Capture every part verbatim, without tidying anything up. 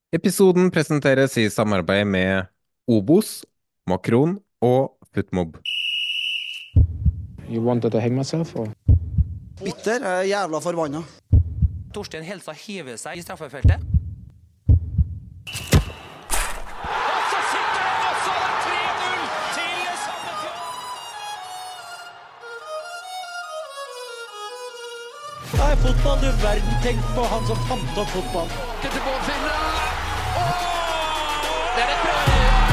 Episoden presenteres i samarbeid med Obos, Makron og Footmob. You wanted to hang myself, or? Bitter er jævla forbanna. Torstein Helsa hiver seg i straffefeltet. Og så sitter den, og så er det tre null til Sandefjord! Nei, fotball, du verden, tenk på han som fant opp fotball. Til båtfinner! Det er et bra!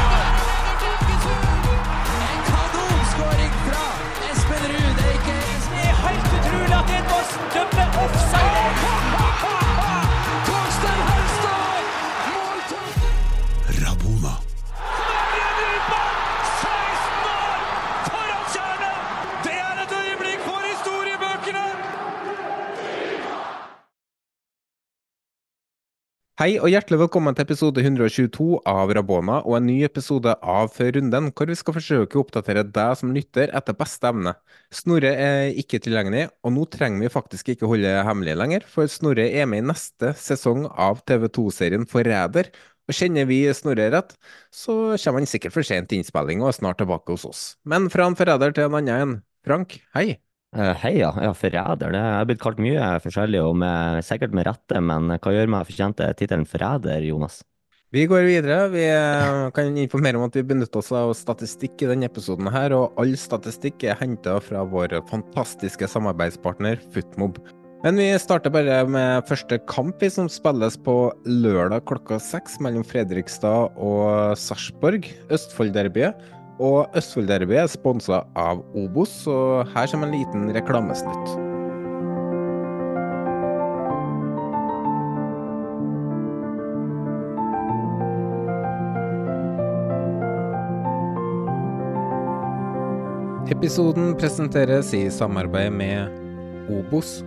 En kanonskåring fra Espen Ruud. Det er ikke... Det er helt utrolig at Edvardsen dømmer offside! Torstein Helstad! Måltøy! Rabona. Fabian Rudberg! seksten år! Foran kjernen! Det er et øyeblikk for historiebøkene! Hei og hjertelig velkommen til episode hundre og tjueto av Rabona og en ny episode av Før runden, hvor vi skal forsøke å oppdatere deg som lytter etter beste evne. Snorre er ikke tilgjengelig, og nå trenger vi faktisk ikke holde hemmelig lenger, for Snorre er med i neste sesong av T V to-serien Forræder, og kjenner vi Snorre rett, så kommer han sikkert for sent til innspilling og er snart tilbake hos oss. Men fra en forræder til en annen en. Frank, hei! Uh, hei, ja. Ja, forræder. Det er blitt kalt mye forskjellig, og med, sikkert med rette, men hva gjør meg fortjent til tittelen forræder, Jonas? Vi går videre. Vi eh, kan informere om at vi benytter oss av statistikk i denne episoden her, og all statistikk er hentet fra vår fantastiske samarbeidspartner Footmob. Men vi starter bare med første kamp som spilles på lørdag klokka seks mellom Fredrikstad og Sarpsborg, Østfold-derbyet. Og Østfold-derbyet er sponset av Obos, så her kommer en liten reklamesnutt. Episoden presenteres i samarbeid med Obos.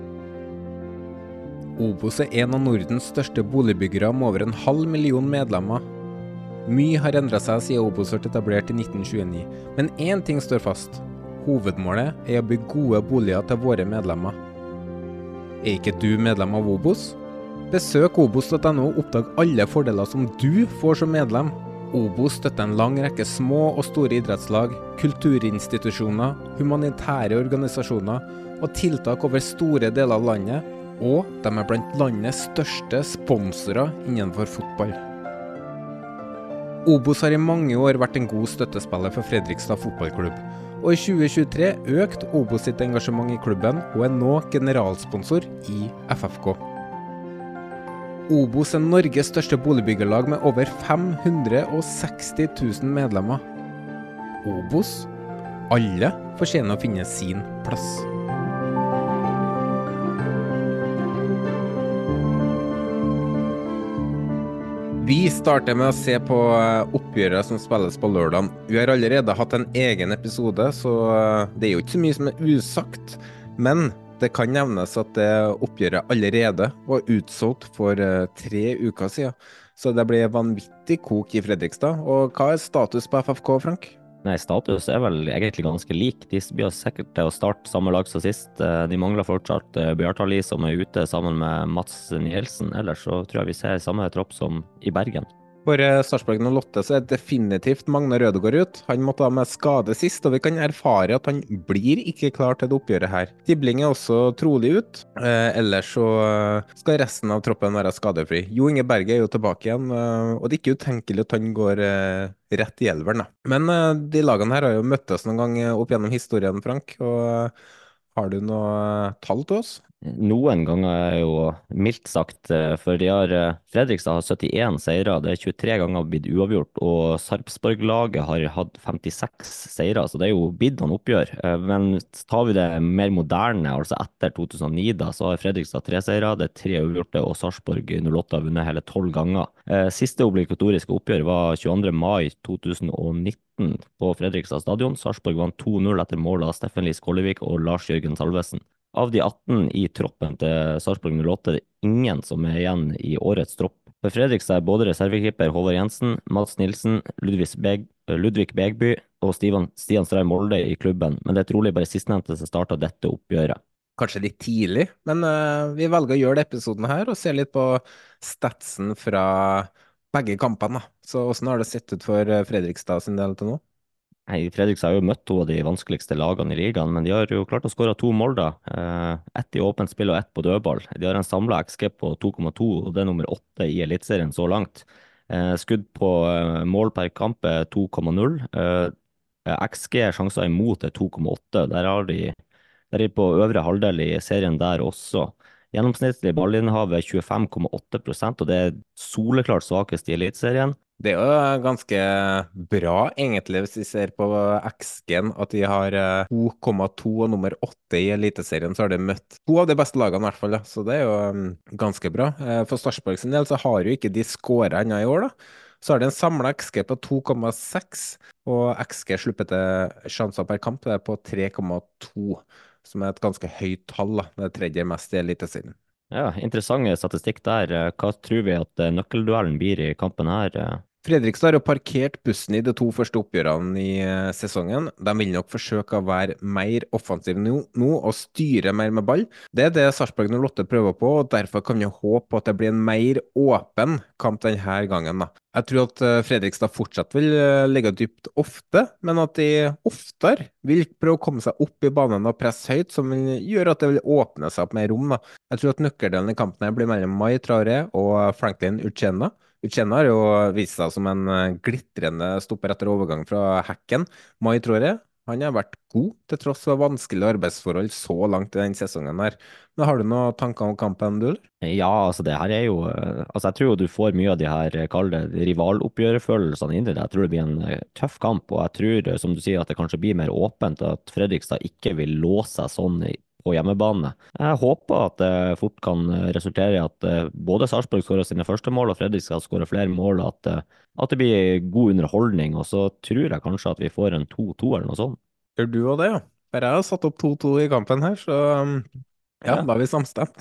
Obos er en av Nordens største boligbyggere med over en halv million medlemmer. Mye har endret seg siden Obos ble etablert i nitten tjueni, men én ting står fast. Hovedmålet er å bygge gode boliger til våre medlemmer. Er ikke du medlem av Obos? Besøk obos punktum no og oppdag alle fordeler som du får som medlem. Obos støtter en lang rekke små og store idrettslag, kulturinstitusjoner, humanitære organisasjoner og tiltak over store deler av landet, og de er blant landets største sponsorer innenfor fotball. Obos har i mange år vært en god støttespiller for Fredrikstad fotballklubb, og i tjue tjuetre økt Obos sitt engasjement i klubben og er nå generalsponsor i F F K. Obos er Norges største boligbyggerlag med over fem hundre og seksti tusen medlemmer. Obos, alle fortjener å finne sin plass. Vi starter med å se på oppgjøret som spilles på lørdagen. Vi har allerede hatt en egen episode, så det er jo ikke så mye som er usagt. Men det kan nevnes at det oppgjøret allerede var utsolgt for tre uker siden. Så det blir vanvittig kok i Fredrikstad. Og hva er status på F F K, Frank? Nei, status er vel egentlig ganske lik. De blir sikkert til å starte samme lag som sist. De mangler fortsatt Bjartali som er ute sammen med Mats Nielsen. Ellers så tror jeg vi ser samme tropp som i Bergen. For Sarpsborg og Lotte så er definitivt Magne Rødegård ut. Han måtte ha med skade sist, og vi kan erfare at han blir ikke klar til det oppgjøret her. Tibling er også trolig ut, eh, ellers så skal resten av troppen være skadefri. Jo Inge Berge er jo tilbake igjen, eh, og det er ikke utenkelig at han går eh, rett i elveren. Da. Men eh, de lagene her har jo møttes noen gang opp gjennom historien, Frank, og eh, har du noe tall til oss? Noen ganger er jo mildt sagt, for de har, Fredrikstad har syttien seire, det er tjuetre ganger blitt uavgjort, og Sarpsborg-laget har hatt femtiseks seire, så det er jo blitt noen oppgjør. Men tar vi det mer moderne, altså etter to tusen og ni da, så har Fredrikstad tre seire, det er tre uavgjorte, og Sarpsborg null åtte har vunnet hele tolv ganger. Siste obligatoriske oppgjør var tjueandre mai to tusen og nitten på Fredrikstad stadion. Sarpsborg vant to null etter mål av Steffen Lie Skålevik og Lars Jørgen Salvesen. Av de atten i troppen til Sarpsborg null åtte, det er ingen som er igjen i årets tropp. For Fredrikstad er både reservekeeper Håvard Jensen, Mats Nilsen, Ludvig, Beg, Ludvig Begby og Stian, Stian Stray Molde i klubben, men det er trolig bare sistnevnte som startet dette oppgjøret. Kanskje litt tidlig, men eh, vi velger å gjøre det episoden her og se litt på statsen fra begge kampene. Da. Så hvordan har det sett ut for eh, Fredrikstad sin del til nå? Nei, Fredrikstad har jo møtt to av de vanskeligste lagene i ligaen, men de har jo klart å skåre to mål da. Eh, ett i åpent spill og ett på dødball. De har en samla X G på to komma to, og det er nummer åtte i Eliteserien så langt. Eh, skudd på eh, mål per kamp er to komma null. Eh, X G sjanser imot er to komma åtte. Der har de, der er de på øvre halvdel i serien der også. Gjennomsnittlig ballinnehav er tjuefem komma åtte prosent, og det er soleklart svakest i Eliteserien. Det er jo ganske bra, egentlig, hvis vi ser på X G-en, at de har eh, to komma to og nummer åtte i Eliteserien, så har de møtt to av de beste lagene i hvert fall. Da. Så det er jo um, ganske bra. Eh, For Sarpsborg sin del så har jo ikke de skåret ennå i år, da. Så har de en samla X G på to komma seks, og X G sluppete sjanser per kamp det er på tre komma to, som er et ganske høyt tall. Da. Det er tredje mest i Eliteserien. Ja, interessant statistikk der. Eh, Hva tror vi at eh, nøkkelduellen blir i kampen her? eh? Fredrikstad har jo parkert bussen i de to første oppgjørene i eh, sesongen. De vil nok forsøke å være mer offensive nå, nå og styre mer med ball. Det er det Sarpsborg null åtte prøver på, og derfor kan vi håpe på at det blir en mer åpen kamp denne gangen. Da. Jeg tror at eh, Fredrikstad fortsatt vil eh, ligge dypt ofte, men at de oftere vil prøve å komme seg opp i banen og presse høyt, som vil gjøre at det vil åpne seg opp mer rom. Da. Jeg tror at nøkkelen i kampen her blir mellom Mai Traoré og Franklin Uchenna. Uchenna har jo vist seg som en eh, glitrende stopper etter overgang fra Hekken. Mai Traoré, han har vært god til tross for vanskelige arbeidsforhold så langt i denne sesongen her. Men har du noen tanker om kampen, du? Eller? Ja, altså det her er jo eh, Altså jeg tror jo du får mye av de her, eh, kall det rivaloppgjørfølelsene inn i det. Jeg tror det blir en eh, tøff kamp, og jeg tror, eh, som du sier, at det kanskje blir mer åpent, at Fredrikstad ikke vil låse seg sånn i på hjemmebane. Jeg håper at det fort kan eh, resultere i at eh, både Sarpsborg skårer sine første mål, og Fredrikstad skårer flere mål, at, eh, at det blir god underholdning, og så tror jeg kanskje at vi får en to to eller noe sånt. Gjør du òg det, ja? For jeg har satt opp to to i kampen her, så um, ja, Ja. da er vi samstemt.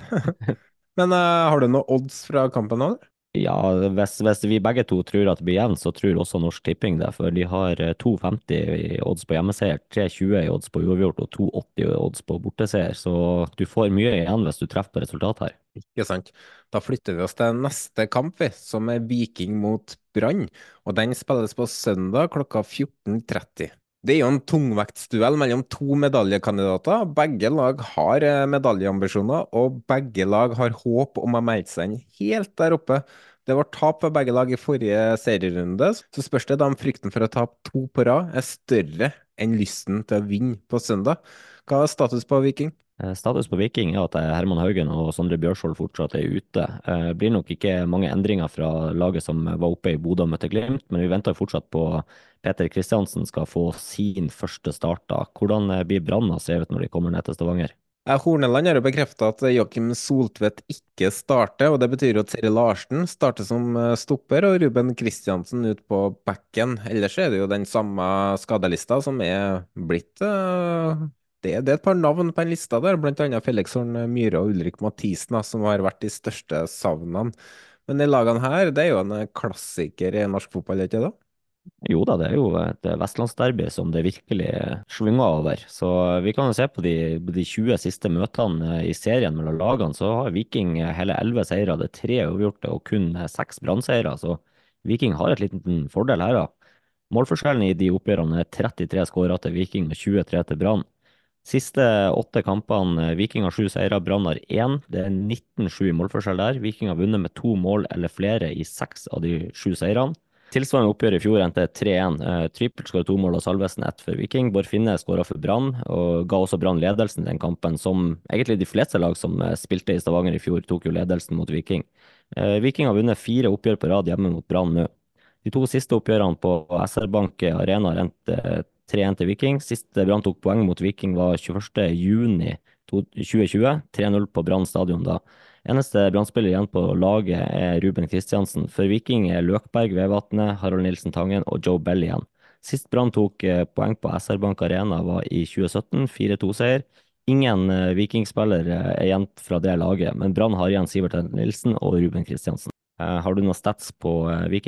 Men eh, har du noen odds fra kampen òg? Ja, hvis, hvis vi begge to tror at det blir jevnt, så tror også Norsk Tipping det, for de har eh, to femti i odds på hjemmeseier, tre tjue i odds på uavgjort og to åtti i odds på borteseier, så du får mye igjen hvis du treffer på resultatet her. Ikke sant. Da flytter vi oss til neste kamp, vi, som er Viking mot Brann. Og den spilles på søndag klokka fjorten tretti. Det er jo en tungvektsduell mellom to medaljekandidater. Begge lag har eh, medaljeambisjoner, og begge lag har håp om å melde seg inn helt der oppe. Det var tap for begge lag i forrige serierunde, så spørs det da om frykten for å tape to på rad er større enn lysten til å vinne på søndag. Hva er status på Viking? Eh, Status på Viking er at eh, Herman Haugen og Sondre Bjørsvold fortsatt er ute. Eh, Det blir nok ikke mange endringer fra laget som var oppe i Bodø og møtte Glimt, men vi venter fortsatt på Peter Kristiansen skal få sin første start da. Hvordan eh, blir Brann skrevet når de kommer ned til Stavanger? Eh, Horneland har jo bekreftet at Joakim Soltvedt ikke starter, og det betyr at Seri Larsen starter som eh, stopper, og Ruben Kristiansen ut på backen. Ellers er det jo den samme skadelista som er blitt eh, det, det er et par navn på den lista der, blant annet Felix Horn Myhre og Ulrik Mathisen, da, som har vært de største savnene. Men de lagene her, det er jo en eh, klassiker i norsk fotball, ikke det? Jo da, det er jo et vestlandsderby som det virkelig svinger over. Så vi kan jo se på de, de tjue siste møtene i serien mellom lagene, så har Viking hele elleve seire, det er tre uavgjorte og kun seks Brann-seire. Så Viking har et liten fordel her da. Målforskjellen i de oppgjørene er trettitre skåret til Viking og tjuetre til Brann. Siste åtte kampene, Viking har sju seire, Brann har én. Det er nitten sju i målforskjell der. Viking har vunnet med to mål eller flere i seks av de sju seirene. Tilsvarende oppgjør i fjor endte tre én. Eh, Trippel skåret to mål og Salvesen ett for Viking. Bård Finne skåret for Brann, og ga også Brann ledelsen i den kampen, som egentlig de fleste lag som eh, spilte i Stavanger i fjor, tok jo ledelsen mot Viking. Eh, Viking har vunnet fire oppgjør på rad hjemme mot Brann nå. De to siste oppgjørene på S R Bank Arena har endt eh, tre én til Viking. Siste Brann tok poeng mot Viking var tjueførste juni tjue tjue, tre null på Brann stadion da. Eneste Brann-spiller igjen på laget er Ruben Kristiansen. For Viking er Løkberg, Vevatnet, Harald Nilsen Tangen og Joe Bell igjen. Sist Brann tok eh, poeng på S R Bank Arena var i tjue sytten, fire to seier. Ingen eh, Viking-spiller eh, er igjen fra det laget, men Brann har igjen Sivert Nilsen og Ruben Kristiansen. Eh, har du noen stats på eh, Viking?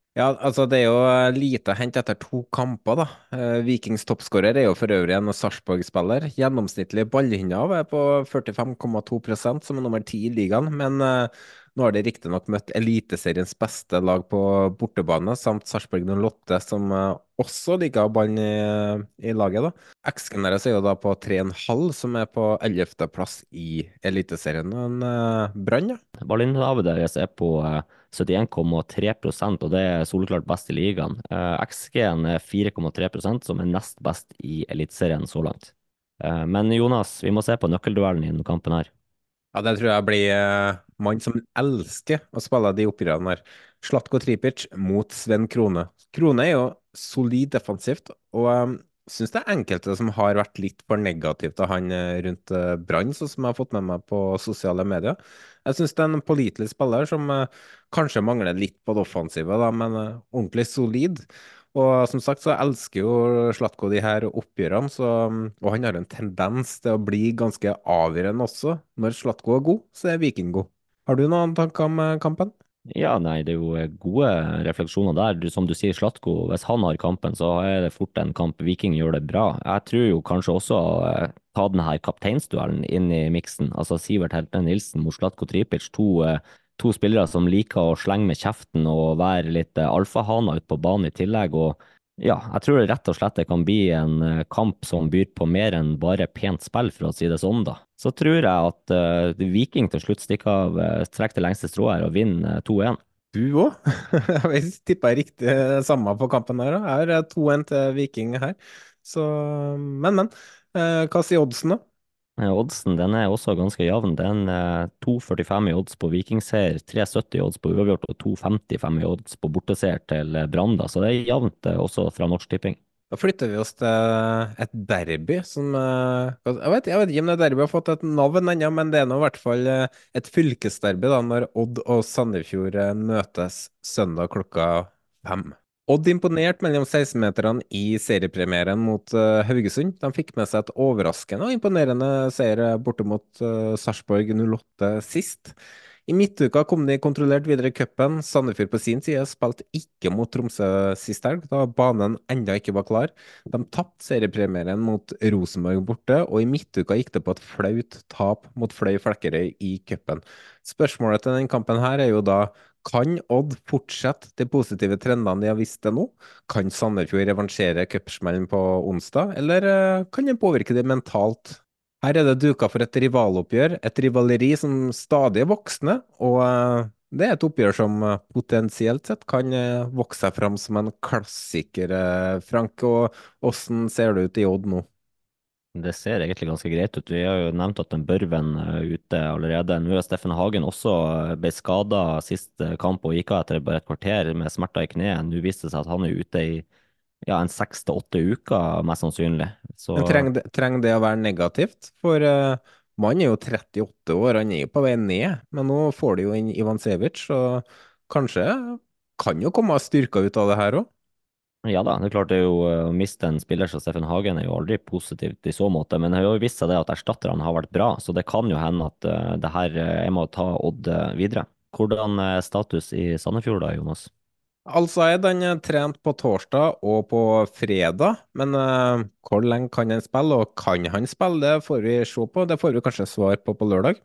Ja, altså det er jo eh, lite å hente etter to kamper, da. Eh, Vikings toppskårer er jo for øvrig en Sarpsborg-spiller. Gjennomsnittlig ballinnehav er på førtifem komma to prosent, som er nummer ti i ligaen. Men eh, nå har de riktignok møtt Eliteseriens beste lag på bortebane, samt Sarpsborg null åtte, som eh, også ligger av ballen i, i laget, da. X-en deres er jo da på tre komma fem, som er på ellevte-plass i Eliteserien. En eh, Brann, ja. Ballinnehavet deres er på eh, syttien komma tre prosent, og det er soleklart best i ligaen. Eh, X G-en er fire komma tre prosent, som er nest best i Eliteserien så langt. Eh, Men Jonas, vi må se på nøkkelduellen i denne kampen her. Ja, det tror jeg blir eh, mann som elsker å spille de oppgjørene her. Slatko Tripic mot Sven Krone. Krone er jo solid defensivt, og jeg syns det er enkelte som har vært litt for negativt til han eh, rundt eh, Brann, sånn som jeg har fått med meg på sosiale medier. Jeg syns det er en pålitelig spiller som eh, kanskje mangler litt på det offensive, da, men eh, ordentlig solid. Og som sagt så elsker jo Slatko de her oppgjørene, så, og han har en tendens til å bli ganske avgjørende også. Når Slatko er god, så er Viking god. Har du noen tanker om eh, kampen? Ja, nei, det er jo eh, gode refleksjoner der. Du, som du sier, Slatko, hvis han har kampen, så er det fort en kamp Viking gjør det bra. Jeg tror jo kanskje også eh, ta denne her kapteinsduellen inn i miksen. Altså Sivert Helte Nilsen mot Slatko Tripic. To, eh, to spillere som liker å slenge med kjeften og være litt eh, alfahaner ute på banen i tillegg. Og ja, jeg tror det rett og slett det kan bli en eh, kamp som byr på mer enn bare pent spill, for å si det sånn, da. Så tror jeg at eh, Viking til slutt stikker av, uh, trekker det lengste strået her og vinner uh, to en. Du òg? Jeg tippa riktig eh, samme på kampen her. Da. Jeg har to en til Viking her. Så, men, men. Eh, hva sier oddsen, da? Eh, Oddsen den er også ganske jevn. Den er to komma førtifem i odds på Vikingseier, tre komma sytti i odds på uavgjort og to komma femtifem i odds på borteseier til eh, Brann, da. Så det er jevnt eh, også fra Norsk Tipping. Da flytter vi oss til et derby som eh, jeg vet, jeg vet ikke om det derby har fått et navn ennå, men det er nå i hvert fall eh, et fylkesderby da, når Odd og Sandefjord eh, møtes søndag klokka fem. Odd imponert mellom seksten-meterne i seriepremieren mot eh, Haugesund. De fikk med seg et overraskende og imponerende seier eh, borte mot uh, Sarpsborg null åtte sist. I midtuka kom de kontrollert videre i cupen. Sandefjord på sin side spilte ikke mot Tromsø sist helg, da banen enda ikke var klar. De tapte seriepremieren mot Rosenborg borte, og i midtuka gikk det på et flaut tap mot Fløy Flekkerøy i cupen. Spørsmålet til denne kampen her er jo da, kan Odd fortsette de positive trendene de har vist til nå? Kan Sandefjord revansjere cupsmellen på onsdag, eller eh, kan det påvirke det mentalt? Her er det duka for et rivaloppgjør, et rivaleri som stadig er voksende, og eh, det er et oppgjør som eh, potensielt sett kan eh, vokse seg fram som en klassiker, eh, Frank. Og hvordan ser det ut i Odd nå? Det ser egentlig ganske greit ut. Vi har jo nevnt at den Børven er ute allerede. Nå er Steffen Hagen også eh, ble skada sist eh, kamp og gikk av etter bare et kvarter med smerter i kneet. Nå viste det seg at han er ute i ja, en seks til åtte uker, mest sannsynlig. Så Men trenger det, trenger det å være negativt? For uh, mannen er jo trettiåtte år, han er jo på vei ned, men nå får de jo inn Ivan Sevic, så kanskje kan jo komme styrka ut av det her òg. ja da, det er klart det er jo eh, å miste en spiller som Steffen Hagen er jo aldri positivt i så måte, men det har jo vist seg det at erstatterne har vært bra, så det kan jo hende at eh, det her eh, er med å ta Odd eh, videre. Hvordan er status i Sandefjord da, Jonas? Altså, er den eh, trent på torsdag og på fredag, men uh, hvor lenge kan han spille, og kan han spille, det får vi se på. Det får vi kanskje svar på på lørdag.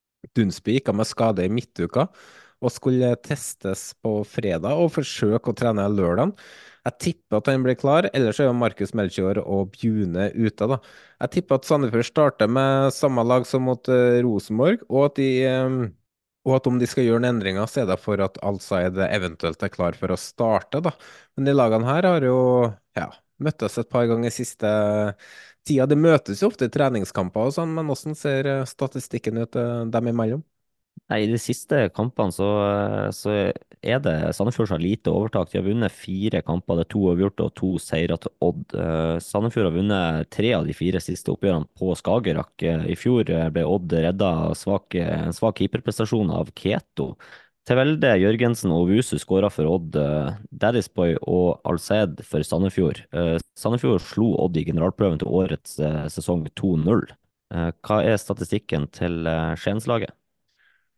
Dunsby gikk av med skade i midtuka og skulle testes på fredag og forsøke å trene lørdag. Jeg tipper at han blir klar, ellers er jo Markus Melchior og Bjune ute, da. Jeg tipper at Sandefjord starter med samme lag som mot eh, Rosenborg, og at de eh, og at om de skal gjøre en endring, så er det for at Al-Said eventuelt er klar for å starte, da. Men de lagene her har jo ja, møttes et par ganger siste tida. De møtes jo ofte i treningskamper og sånn, men hvordan ser eh, statistikken ut eh, dem imellom? Nei, I de siste kampene så, så er det Sandefjord som har lite overtak. De har vunnet fire kamper, det er to avgjorte og to seire til Odd. Eh, Sandefjord har vunnet tre av de fire siste oppgjørene på Skagerrak. Eh, I fjor eh, ble Odd redda av svak, en svak keeperprestasjon av Keto. Tevelde, Jørgensen og Wusu skåra for Odd. eh, Daddy's-boy og Alced for Sandefjord. Eh, Sandefjord slo Odd i generalprøven til årets eh, sesong to null. Eh, Hva er statistikken til eh, Skienslaget?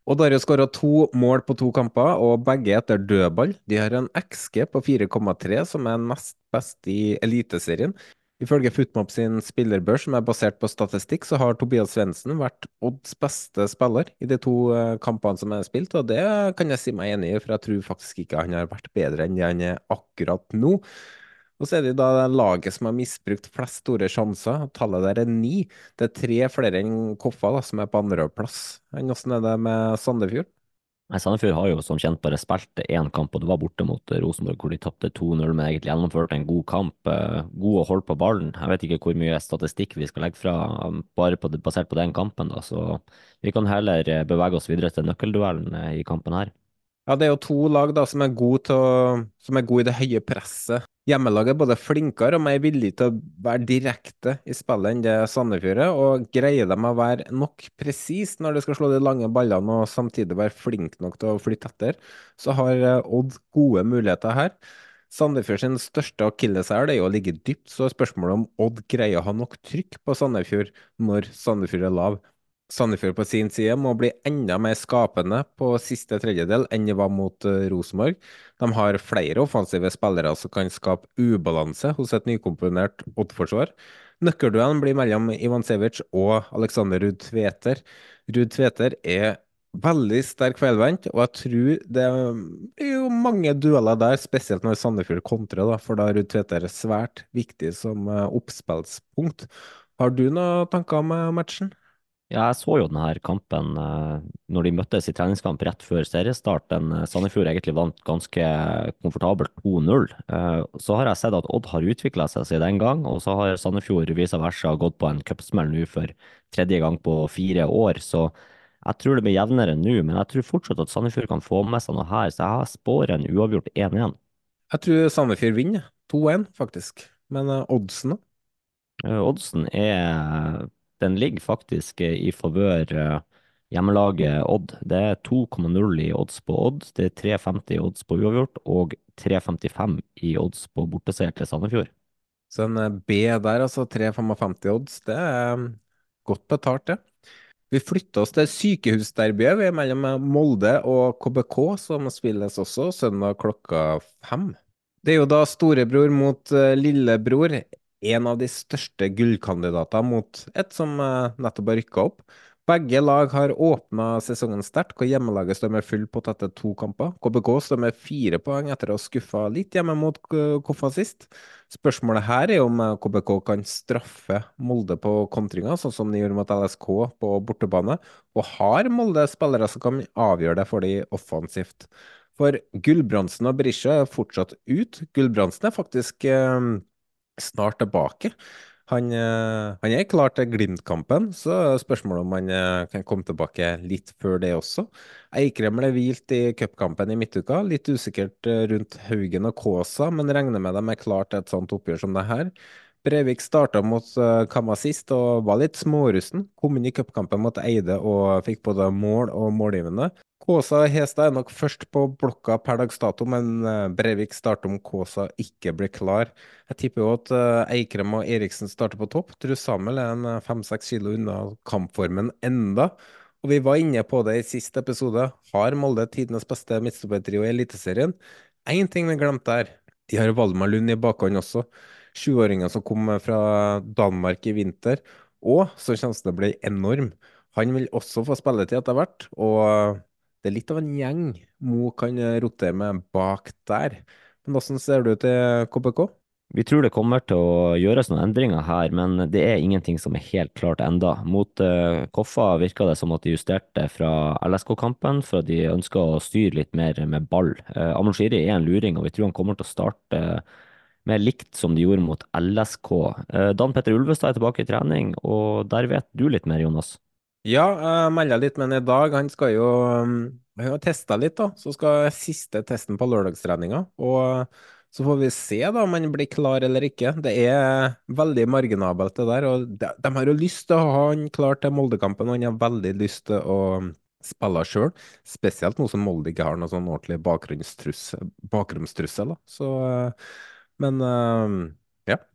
Odd har jo skåra to mål på to kamper, og begge etter dødball. De har en X G på fire komma tre, som er nest best i Eliteserien. Ifølge Footmob sin spillerbørs, som er basert på statistikk, så har Tobias Svendsen vært Odds beste spiller i de to eh, kampene som er spilt, og det kan jeg si meg enig i, for jeg tror faktisk ikke han har vært bedre enn det han er akkurat nå. Og så er det da det laget som har misbrukt flest store sjanser. Tallet der er ni. Det er tre flere enn Koffa, da, som er på andreplass. Hvordan er det med Sandefjord? Nei, Sandefjord har jo som kjent bare spilt én kamp, og det var borte mot eh, Rosenborg, hvor de tapte to null, men egentlig gjennomførte en god kamp. eh, God å holde på ballen. Jeg vet ikke hvor mye statistikk vi skal legge fra um, bare på, det- basert på den kampen, da, så vi kan heller eh, bevege oss videre til nøkkelduellen eh, i kampen her. Ja, det er jo to lag da som er gode til å, som er gode i det høye presset. Hjemmelaget er både flinkere og mer villig til å være direkte i spillet enn det Sandefjord er, og greier de å være nok presis når de skal slå de lange ballene og samtidig være flink nok til å flytte etter, så har eh, Odd gode muligheter her. Sandefjord sin største akilleshæl er jo å ligge dypt, så er spørsmålet om Odd greier å ha nok trykk på Sandefjord når Sandefjord er lav. Sandefjord på sin side må bli enda mer skapende på siste tredjedel enn de var mot eh, Rosenborg. De har flere offensive spillere som kan skape ubalanse hos et nykomponert Odd-forsvar. Nøkkelduellen blir mellom Ivan Sevic og Alexander Ruud Tveter. Ruud Tveter er veldig sterk feilvendt, og jeg tror det blir jo mange dueller der, spesielt når Sandefjord kontrer, da, for da er Ruud Tveter svært viktig som eh, oppspillspunkt. Har du noen tanker om eh, matchen? Ja, jeg så jo denne her kampen eh, når de møttes i treningskamp rett før seriestart. Den eh, Sandefjord egentlig vant ganske komfortabelt to null. Eh, så har jeg sett at Odd har utvikla seg siden den gang, og så har Sandefjord vice versa gått på en cupsmell nå for tredje gang på fire år. Så jeg tror det blir jevnere nå, men jeg tror fortsatt at Sandefjord kan få med seg noe her, så jeg har spår en uavgjort én én. Jeg tror Sandefjord vinner, to én faktisk. Men eh, oddsen, da? Eh, Oddsen er Den ligger faktisk eh, i favør eh, hjemmelaget Odd. Det er to komma null i odds på Odd, det er tre komma femti i odds på uavgjort og tre komma femtifem i odds på borteseier til Sandefjord. Så en eh, B der, altså tre komma femti odds, det er mm, godt betalt, det. Vi flytter oss til sykehusderbyet. Vi er mellom eh, Molde og K B K, som spilles også søndag klokka fem. Det er jo da storebror mot eh, lillebror, en av de største gullkandidater mot et som eh, nettopp har rykka opp. Begge lag har åpna sesongen sterkt, hvor hjemmelaget står med full pott etter to kamper. K B K står med fire poeng etter å ha skuffa litt hjemme mot K- Koffa sist. Spørsmålet her er om eh, K B K kan straffe Molde på kontringa, sånn som de gjorde mot L S K på bortebane. Og har Molde spillere som kan avgjøre det for de offensivt? For Gulbrandsen og Berisha er fortsatt ut. Gulbrandsen er faktisk eh, snart tilbake. Han, eh, han er klar til Glimt-kampen, så er spørsmålet om han eh, kan komme tilbake litt før det også. Eikrem ble hvilt i cupkampen i midtuka. Litt usikkert eh, rundt Haugen og Kåsa, men regner med de er klar til et sånt oppgjør som det her. Brevik starta mot uh, Kamma sist og var litt smårusten. Kom inn i cupkampen mot Eide og fikk både mål og målgivende. Kåsa og Hestad er nok først på blokka per dags dato, men eh, Brevik starter om Kåsa ikke blir klar. Jeg tipper jo at eh, Eikrem og Eriksen starter på topp. Tror Samuel er en fem-seks kilo unna kampformen enda. Og vi var inne på det i siste episode. Har Molde tidenes beste midtstoppertrio i Eliteserien? Én ting vi glemte der. De har Valdemar Lund i bakhånd også. Sjuåringen som kom fra Danmark i vinter. Og så kommer det til å bli enorm. Han vil også få spilletid etter hvert. og det er litt av en gjeng Mo kan eh, rotere med bak der. Men hvordan ser det ut til K B K? Vi tror det kommer til å gjøres noen endringer her, men det er ingenting som er helt klart enda. Mot uh, Koffa virka det som at de justerte fra L S K-kampen, for at de ønsker å styre litt mer med ball. Uh, Amon Shiri er en luring, og vi tror han kommer til å starte uh, mer likt som de gjorde mot L S K. Uh, Dan Petter Ulvestad er tilbake i trening, og der vet du litt mer, Jonas. Ja, jeg melder litt med han i dag. Han skal jo um, han har testa litt, da. Så skal siste testen på lørdagstreninga. Og så får vi se da om han blir klar eller ikke. Det er veldig marginabelt, det der. Og de, de har jo lyst til å ha han klar til Moldekampen, og han har veldig lyst til å spille sjøl. Spesielt nå som Molde ikke har noe sånn ordentlig bakgrunnstrussel, bakgrunnstrussel, da. Så, eh, men eh, ja.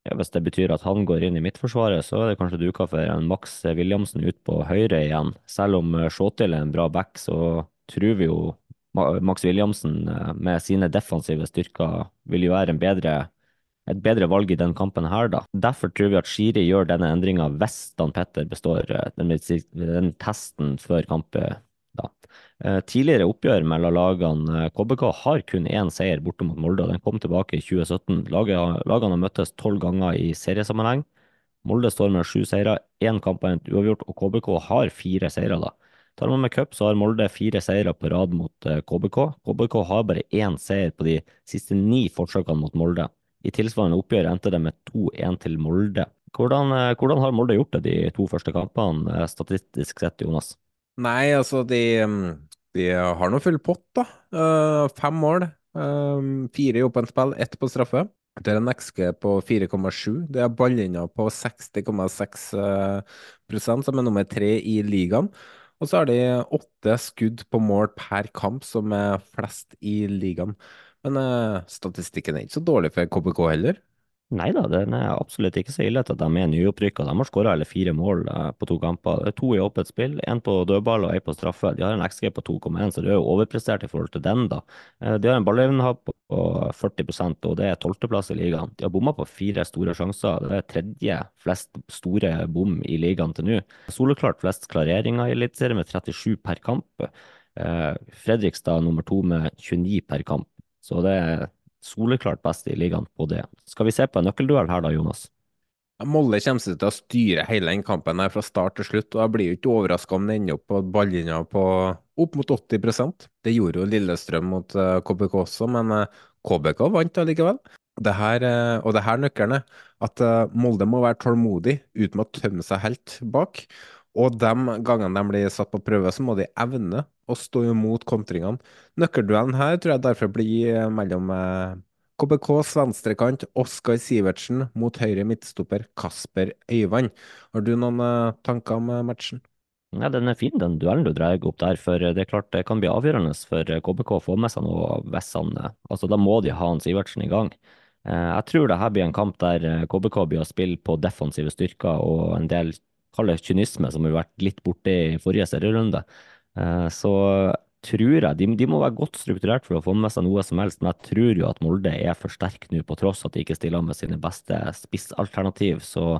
Ja, hvis det betyr at han går inn i midtforsvaret, så er det kanskje duka for en Max Williamsen ut på høyre igjen. Selv om eh, Sjåtil er en bra back, så tror vi jo Ma- Max Williamsen eh, med sine defensive styrker vil jo være en bedre, et bedre valg i den kampen her, da. Derfor tror vi at Shiri gjør denne endringa hvis Dan Petter består eh, den, den testen før kampen, da. Eh, Tidligere oppgjør mellom lagene eh, K B K har kun én seier borte mot Molde, og den kom tilbake i tjue sytten. Laget, lagene har møttes tolv ganger i seriesammenheng. Molde står med sju seire, én kamp er en uavgjort, og K B K har fire seire, da. Tar man med cup, så har Molde fire seire på rad mot eh, K B K. K B K har bare én seier på de siste ni forsøkene mot Molde. I tilsvarende oppgjør endte det med to én til Molde. Hvordan, eh, hvordan har Molde gjort det de to første kampene, eh, statistisk sett, Jonas? Nei, altså, de, mm, de har nå full pott, da. Eh, fem mål. eh, fire i åpent spill, ett på straffe. Det er en X G på fire komma sju. Det er ballinner på seksti komma seks eh, prosent, som er nummer tre i ligaen. Og så har de åtte skudd på mål per kamp, som er flest i ligaen. Men eh, statistikken er ikke så dårlig for K B K heller. Nei da, den er absolutt ikke så ille til at de er nyopprykka. De har skåra hele fire mål eh, på to kamper. Det er to i åpent spill, én på dødball og én på straffe. De har en X G på to komma én, så det er jo overprestert i forhold til den, da. Eh, De har en ballevinnehav på på førti prosent, og det er tolvteplass i ligaen. De har bomma på fire store sjanser. Det er tredje flest store bom i ligaen til nå. Soleklart flest klareringer i Eliteserien med trettisju per kamp. Eh, Fredrikstad nummer to med tjueni per kamp. Så det er soleklart best i ligaen på det. Skal vi se på en nøkkelduell her da, Jonas? Molde kommer seg til å styre hele den kampen her fra start til slutt, og jeg blir jo ikke overraska om det ender opp på ballinja på opp mot åtti prosent. Det gjorde jo Lillestrøm mot eh, K B K også, men eh, K B K vant allikevel. Det her, eh, og det her nøkkelen er at eh, Molde må være tålmodig uten å tømme seg helt bak. Og de gangene de blir satt på prøve, så må de evne å stå imot kontringene. Nøkkelduellen her tror jeg derfor blir eh, mellom eh, K B Ks venstrekant Oskar Sivertsen mot høyre midtstopper Kasper Øyvand. Har du noen eh, tanker om eh, matchen? Ja, den er fin, den duellen du drar opp der, for det er klart det kan bli avgjørende for K B K å få med seg noe hvis han, eh, altså da må de ha han Sivertsen i gang. Eh, Jeg tror det her blir en kamp der eh, K B K blir å spille på defensive styrker og en del kaller det kynisme, som har vært litt borte i forrige serierunde. Eh, Så tror jeg, de, de må være godt strukturert for å få med seg noe som helst, men jeg tror jo at Molde er for sterk nå, på tross at de ikke stiller med sine beste spissalternativ, så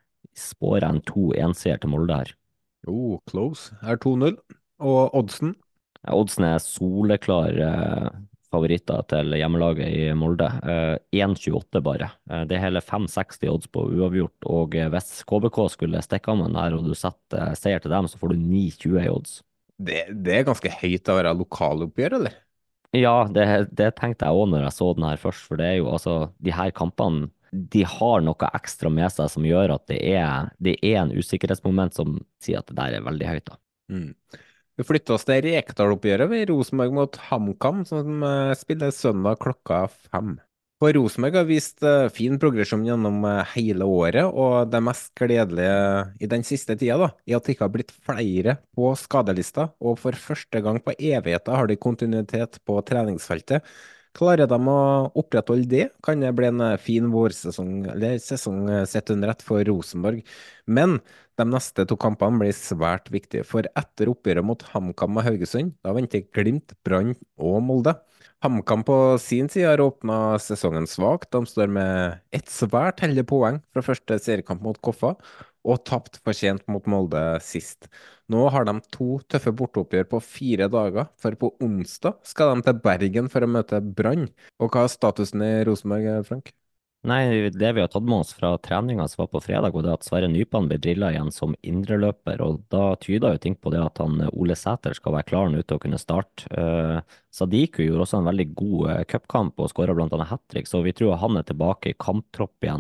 spår jeg en to én-seier til Molde her. Oh, close. Er to null. Og oddsen? Ja, Oddsen er soleklar eh, favoritter til hjemmelaget i Molde. Eh, én komma tjueåtte bare. Eh, det er hele fem komma seksti odds på uavgjort, og eh, hvis K B K skulle stikke av med den her, og du setter eh, seier til dem, så får du ni komma tjue i odds. Det, det er ganske høyt å være lokaloppgjør, eller? Ja, det, det tenkte jeg òg når jeg så den her først, for det er jo altså, de her kampene de har noe ekstra med seg som gjør at det er, det er en usikkerhetsmoment som sier at det der er veldig høyt, da. Mm. Vi flytter oss til Rekdal-oppgjøret ved Rosenborg mot HamKam, som eh, spiller søndag klokka fem. For Rosenborg har vist eh, fin progresjon gjennom eh, hele året, og det mest gledelige i den siste tida da, er at det ikke har blitt flere på skadelista, og for første gang på evigheter har de kontinuitet på treningsfeltet. Klarer de å opprettholde det, kan det bli en eh, fin vårsesong, eller sesong eh, sett under ett for Rosenborg. Men de neste to kampene blir svært viktige, for etter oppgjøret mot HamKam og Haugesund, da venter Glimt, Brann og Molde. HamKam på sin side har åpna sesongen svakt. De står med ett svært heldig poeng fra første seriekamp mot Koffa, og tapt fortjent mot Molde sist. Nå har de to tøffe borteoppgjør på fire dager, for på onsdag skal de til Bergen for å møte Brann. Og hva er statusen i Rosenborg, Frank? Nei, det vi har tatt med oss fra treninga som var på fredag, og det er at Sverre Nypan blir drilla igjen som indreløper, og da tyder jo ting på det at han Ole Sæter skal være klar nå til å kunne starte. Uh, Sadiku gjorde også en veldig god uh, cupkamp og skåra blant annet hat-trick, så vi tror han er tilbake i kamptropp igjen.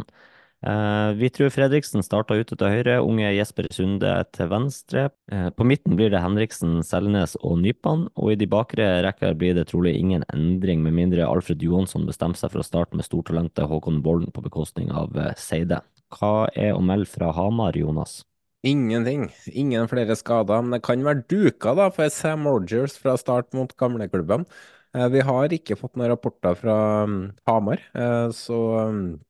Eh, vi tror Fredriksen starter ute til høyre, unge Jesper Sunde til venstre. Eh, på midten blir det Henriksen, Selnes og Nypan, og i de bakre rekker blir det trolig ingen endring, med mindre Alfred Johansson bestemmer seg for å starte med stortalentet Håkon Bolden på bekostning av eh, Seide. Hva er å melde fra Hamar, Jonas? Ingenting. Ingen flere skader, men det kan være duka da for Sam Rogers fra start mot gamleklubben. Eh, vi har ikke fått noen rapporter fra um, Hamar, eh, så um,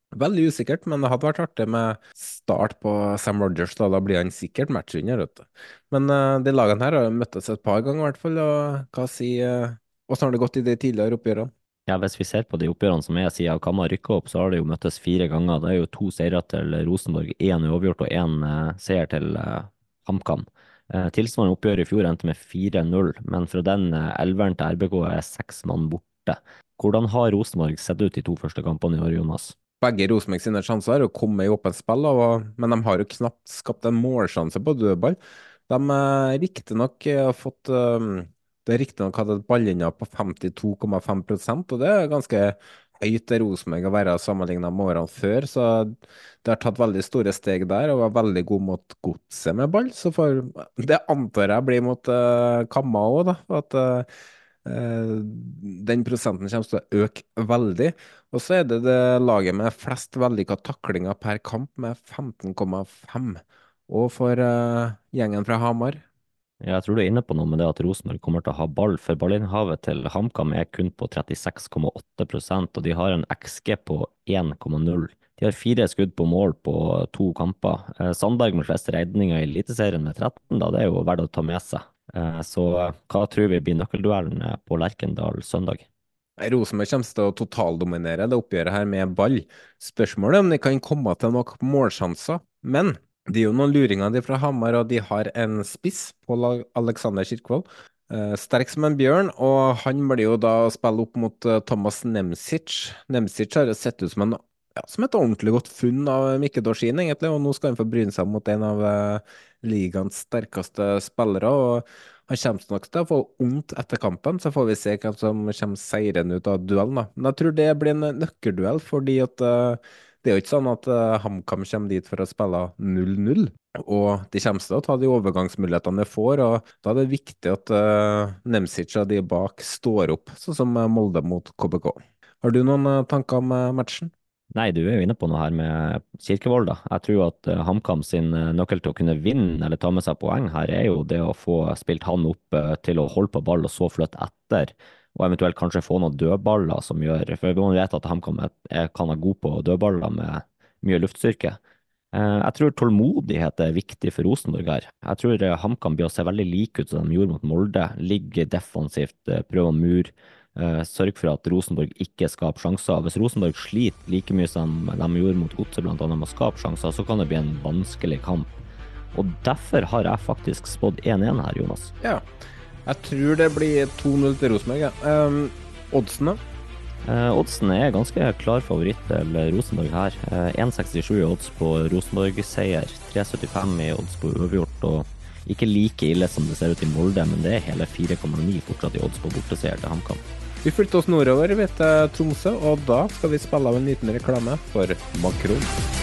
Veldig usikkert, men det hadde vært artig med start på Sam Rogers, da, da blir han sikkert matchvinner, vet du. Men uh, de lagene her har møttes et par ganger i hvert fall, og hva sier, uh, hvordan har det gått i de tidligere oppgjørene? Ja, hvis vi ser på de oppgjørene som er siden Kamma rykket opp, så har det jo møttes fire ganger. Det er jo to seire til Rosenborg, én uavgjort og én eh, seier til eh, HamKam. Eh, tilsvarende oppgjør i fjor endte med fire null, men fra den eh, elveren til R B K er seks mann borte. Hvordan har Rosenborg sett ut de to første kampene i år, Jonas? Begge Rosenborg sine sjanser har jo kommet i åpent spill, og, men de har jo knapt skapt en målsjanse på dødball. De har riktignok eh, fått um, Det er riktignok hatt et ballinnhold på femtito komma fem prosent, og det er ganske høyt til Rosenborg å være sammenlignet med årene før, så det har tatt veldig store steg der, og var veldig god mot godset med ball. Så for, det antar jeg blir mot uh, Kamma òg, da. At uh, uh, den prosenten kommer til å øke veldig. Og så er det det laget med flest vellykka taklinger per kamp med femten komma fem. Og for uh, gjengen fra Hamar. Jeg tror du er inne på noe med det at Rosenborg kommer til å ha ball, for ballinnhavet til HamKam er kun på trettiseks komma åtte prosent, og de har en X G på én komma null. De har fire skudd på mål på to kamper. Eh, Sandberg med flest redninger i Eliteserien med tretten, da det er jo verdt å ta med seg. Eh, så hva tror vi blir nøkkelduellen på Lerkendal søndag? Rosenborg kommer til å totaldominere det oppgjøret her med ball. Spørsmålet er om de kan komme til nok målsjanser, men det er jo noen luringer de fra Hamar, og de har en spiss, Pål Alexander Kirkvold, eh, sterk som en bjørn, og han blir jo da å spille opp mot eh, Thomas Nemzic. Nemzic har jo sett ut som, en, ja, som et ordentlig godt funn av Mikke Dorsin, egentlig, og nå skal han få bryne seg mot en av eh, ligaens sterkeste spillere, og han kommer nok til å få vondt etter kampen, så får vi se hvem som kommer seirende ut av duellen, da. Men jeg tror det blir en nøkkelduell, fordi at eh, det er jo ikke sånn at uh, HamKam kommer dit for å spille null null, og de kommer til å ta de overgangsmulighetene de får, og da er det viktig at uh, Nemzic og de bak står opp, sånn som uh, Molde mot K B K. Har du noen uh, tanker om uh, matchen? Nei, du er jo inne på noe her med Kirkevold, da. Jeg tror at uh, HamKam sin uh, nøkkel til å kunne vinne eller ta med seg poeng her, er jo det å få spilt han opp uh, til å holde på ball og så flytte etter, og eventuelt kanskje få noen dødballer som gjør, for man vet at HamKam er, er, kan være god på dødballer med mye luftstyrke. Uh, jeg tror tålmodighet er viktig for Rosenborg her. Jeg tror uh, HamKam blir å se veldig like ut som de gjorde mot Molde, ligge defensivt, uh, prøve å mure, Uh, sørg for at Rosenborg ikke skaper sjanser. Hvis Rosenborg sliter like mye som de gjorde mot Godset, blant annet med å skape sjanser, så kan det bli en vanskelig kamp. Og derfor har jeg faktisk spådd én én her, Jonas. Ja, jeg tror det blir to null til Rosenborg. Ja. Um, oddsene? Uh, oddsen er ganske klar favoritt til Rosenborg her. Uh, én komma sekstisju i odds på Rosenborg-seier, tre komma syttifem i odds på uavgjort, og ikke like ille som det ser ut i Molde, men det er hele fire komma ni fortsatt i odds på borteseier til HamKam. Vi flytter oss nordover, vet jeg, Tromsø, og da skal vi spille av en liten reklame for Makron.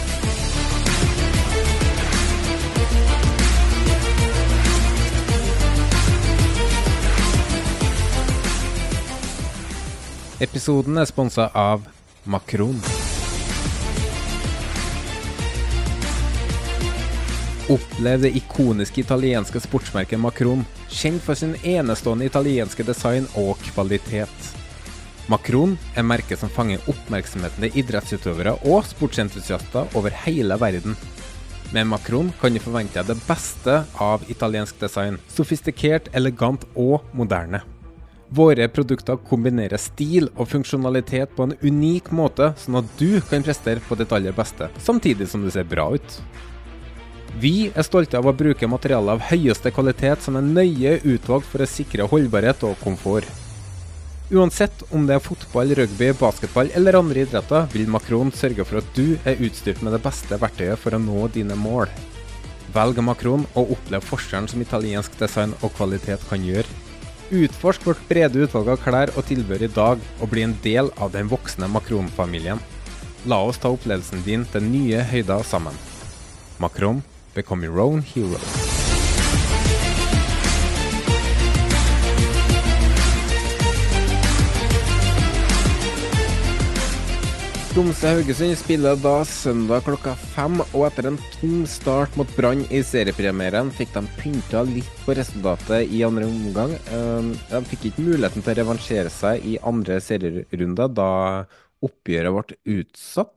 Episoden er sponset av Makron. Opplev det ikoniske italienske sportsmerket Makron, kjent for sin enestående italienske design og kvalitet. Makron er merket som fanger oppmerksomheten til idrettsutøvere og sportsentusiaster over hele verden. Med Makron kan du forvente deg det beste av italiensk design, sofistikert, elegant og moderne. Våre produkter kombinerer stil og funksjonalitet på en unik måte, sånn at du kan prestere på ditt aller beste, samtidig som du ser bra ut. Vi er stolte av å bruke materialer av høyeste kvalitet som er nøye utvalgt for å sikre holdbarhet og komfort. Uansett om det er fotball, rugby, basketball eller andre idretter, vil Makron sørge for at du er utstyrt med det beste verktøyet for å nå dine mål. Velg Makron og opplev forskjellen som italiensk design og kvalitet kan gjøre. Utforsk vårt brede utvalg av klær og tilbehør i dag, og bli en del av den voksne Makron-familien. La oss ta opplevelsen din til nye høyder sammen. Makron, become your own hero. Tromsø-Haugesund spiller da søndag klokka fem, og etter en tung start mot Brann i seriepremieren fikk de pynta litt på resultatet i andre omgang. De fikk ikke muligheten til å revansjere seg i andre serierunde da oppgjøret ble utsatt.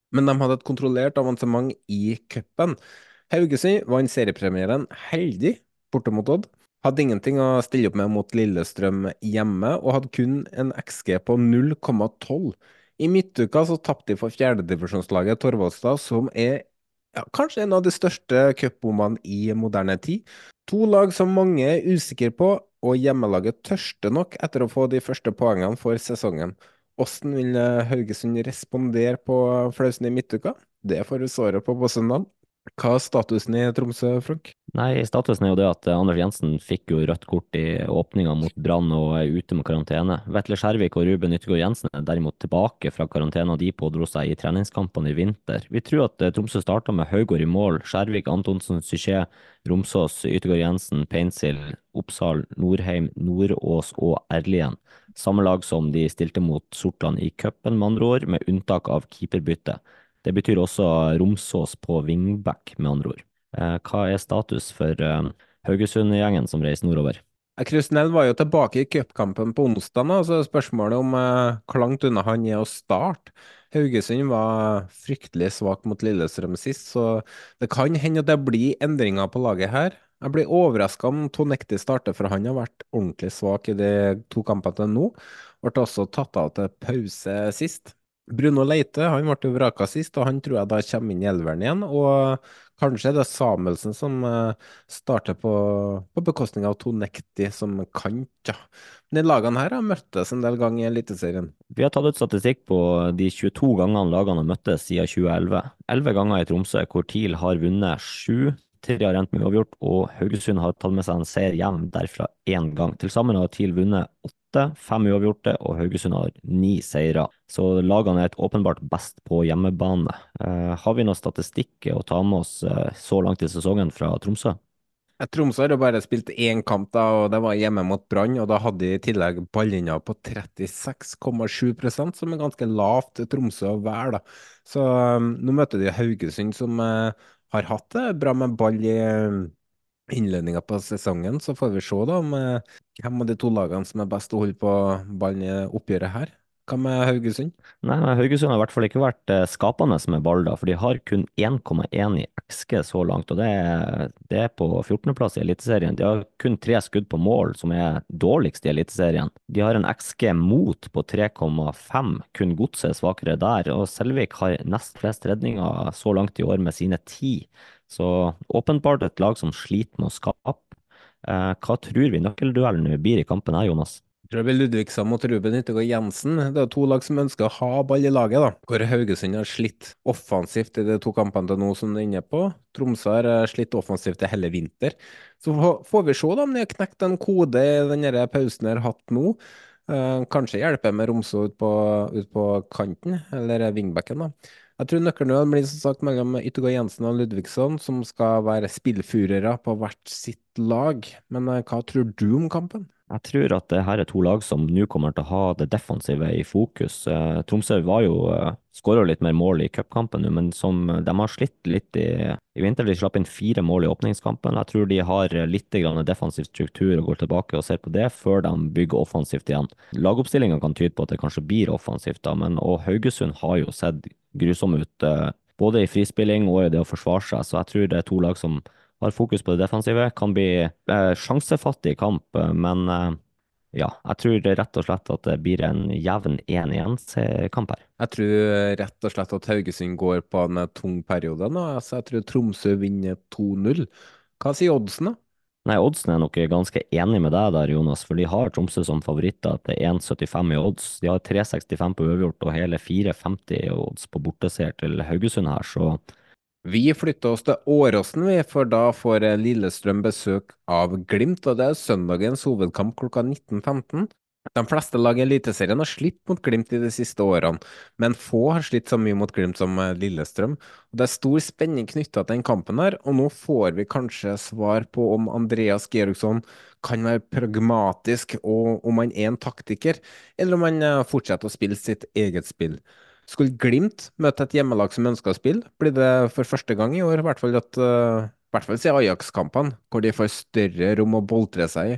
men de hadde et kontrollert avansement i cupen. Haugesund vant seriepremieren heldig borte mot Odd. Hadde ingenting å stille opp med mot Lillestrøm hjemme, og hadde kun en X G på null komma tolv. I midtuka så tapte de for fjerdedivisjonslaget Torvaldstad, som er ja, kanskje en av de største cupbommene i moderne tid. To lag som mange er usikre på, og hjemmelaget tørste nok etter å få de første poengene for sesongen. Hvordan vil eh, Haugesund respondere på flausen i midtuka? Det får vi svare på på søndag. Hva er statusen i Tromsø, Frank? Nei, statusen er jo det at eh, Anders Jensen fikk jo rødt kort i åpninga mot Brann og er ute med karantene. Vetle Skjervik og Ruben Yttergård Jensen er derimot tilbake fra karantene, og de pådro seg i treningskampene i vinter. Vi tror at eh, Tromsø starta med Haugård i mål, Skjervik, Antonsen, Syché, Romsås, Yttergård Jensen, Peinsil, Oppsal, Norheim, Nordås og Erlien. Samme lag som de stilte mot Sortland i cupen, med andre ord, med unntak av keeperbytte. Det betyr også Romsås på wingback, med andre ord. Eh, Hva er status for eh, Haugesund-gjengen som reiser nordover? Krusnell var jo tilbake i cupkampen på onsdag, nå, så spørsmålet om eh, hvor langt unna han er å starte. Haugesund var fryktelig svak mot Lillestrøm sist, så det kan hende at det blir endringer på laget her. Jeg blir overraska om Tonekti starter, for han har vært ordentlig svak i de to kampene til nå. Ble også tatt av til pause sist. Bruno Leite han ble jo vraka sist, og han tror jeg da kommer inn i elveren igjen. Og kanskje det er Samuelsen som eh, starter på, på bekostning av Tonekti som kant. Ja. Men de lagene her har møttes en del ganger i Eliteserien. Vi har tatt ut statistikk på de tjueto gangene lagene har møttes siden tjue elleve. elleve ganger i Tromsø, hvor TIL har vunnet sju. Tre har endt med uavgjort, og Haugesund har tatt med seg en seier hjem derfra én gang. Til sammen har TIL vunnet åtte, fem uavgjorte, og Haugesund har ni seire. Så lagene er et åpenbart best på hjemmebane. Eh, har vi noe statistikk å ta med oss eh, så langt i sesongen fra Tromsø? Jeg Tromsø har jo bare spilt én kamp, da, og det var hjemme mot Brann. Og da hadde de i tillegg ballinja på trettiseks komma sju prosent, som er ganske lavt til Tromsø å være. Da. Så um, nå møter de Haugesund, som uh, har hatt det bra med ball i uh, innledninga på sesongen. Så får vi se da om uh, hvem av de to lagene som er best å holde på ballen i oppgjøret her. Hva med Haugesund? Nei, men Haugesund har i hvert fall ikke vært eh, skapende med ball, da, for de har kun én komma én i X G så langt, og det er, det er på fjortendeplass i Eliteserien. De har kun tre skudd på mål, som er dårligst i Eliteserien. De har en X G mot på tre komma fem, kun Godset er svakere der, og Selvik har nest flest redninger så langt i år med sine ti. Så åpenbart et lag som sliter med å skape. Eh, hva tror vi nøkkelduellen blir i kampen her, Jonas? Jeg tror det blir Ludvigsen mot Ruben Yttergård Jensen. Det er to lag som ønsker å ha ball i laget, da. Hvor Haugesund har slitt offensivt i de to kampene til nå som du er inne på. Tromsø har eh, slitt offensivt i hele vinter. Så få- får vi se da om de har knekt en kode i den her pausen de har hatt nå. Eh, kanskje hjelpe med Romsø ut på, ut på kanten, eller wingbacken, da. Jeg tror nøkkelen blir som sagt mellom Yttergård Jensen og Ludvigsson, som skal være spillfurere på hvert sitt lag. Men eh, hva tror du om kampen? Jeg tror at det her er to lag som nå kommer til å ha det defensive i fokus. Eh, Tromsø var jo uh, skåra litt mer mål i cupkampen nå, men som eh, de har slitt litt i, i vinter. De slapp inn fire mål i åpningskampen. Jeg tror de har eh, litt grann defensiv struktur og går tilbake og ser på det før de bygger offensivt igjen. Lagoppstillinga kan tyde på at det kanskje blir offensivt, da, men og Haugesund har jo sett grusomme ut eh, både i frispilling og i det å forsvare seg, så jeg tror det er to lag som har fokus på det defensive, kan bli eh, sjansefattig kamp, eh, men eh, ja, jeg tror det rett og slett at det blir en jevn én-én-kamp her. Jeg tror rett og slett at Haugesund går på en eh, tung periode nå. Altså, jeg tror Tromsø vinner to null. Hva sier oddsen, da? Nei, oddsen er nok ganske enig med deg der, Jonas, for de har Tromsø som favoritter til én komma syttifem i odds. De har tre komma sekstifem på uavgjort og hele fire komma femti i odds på borteseier til Haugesund her, så Vi flytter oss til Åråsen, vi, for da får eh, Lillestrøm besøk av Glimt, og det er søndagens hovedkamp klokka nitten femten. De fleste lag i Eliteserien har slitt mot Glimt i de siste årene, men få har slitt så mye mot Glimt som eh, Lillestrøm. Og det er stor spenning knyttet til den kampen her, og nå får vi kanskje svar på om Andreas Georgsson kan være pragmatisk, og om han er en taktiker, eller om han eh, fortsetter å spille sitt eget spill. Skulle Glimt møte et hjemmelag som ønsker å spille, blir det for første gang i år, i hvert fall at, uh, i hvert fall siden Ajax-kampene, hvor de får større rom å boltre seg i.